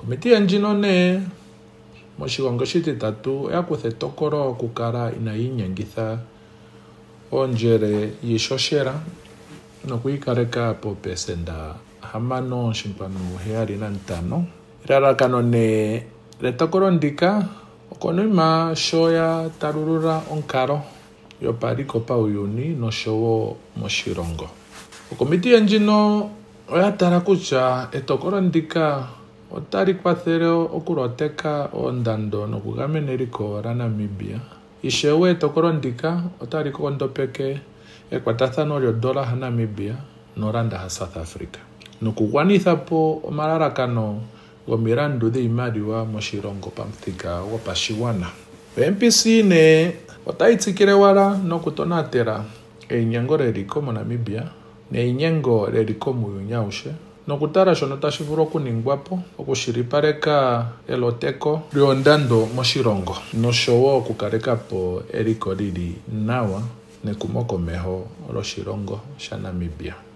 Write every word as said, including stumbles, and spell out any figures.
Komiti ndjino ne moshilongo shititatu oya kutha etokolo okukala inayi inyengitha ondjele yiihohela nokwiikaleka poopelesenda hamano oshikwanu heyali nantano. Elalakano ne letokolo ndika okonima sho ya talulula onkalo yopaliko pauyuni noshowo moshilongo. Komiti ndjino oya tala kutya etokolo ndika otali kwathele okuloteka oondando nokugamena eliko la Namibia. Ishewe etokolo ndika otali nkondopeke ekwatathano lyodola ha Namibia noranda ha South Africa nokugwanitha po omalalakano gomilandu dhiimaliwa moshilongo pamuthika gopashigwana. M P C ne otayi tsikile wala nokutonatela einyengo leliko mo Namibia neinyengo leliko muuyuni awushe nokutala shono tashi vulu okuningwapo okushilipaleka eloteko lyoondando moshilongo noshowo okukalekapo eliko lili nawa nekumo komeho loshilongo sha Namibia.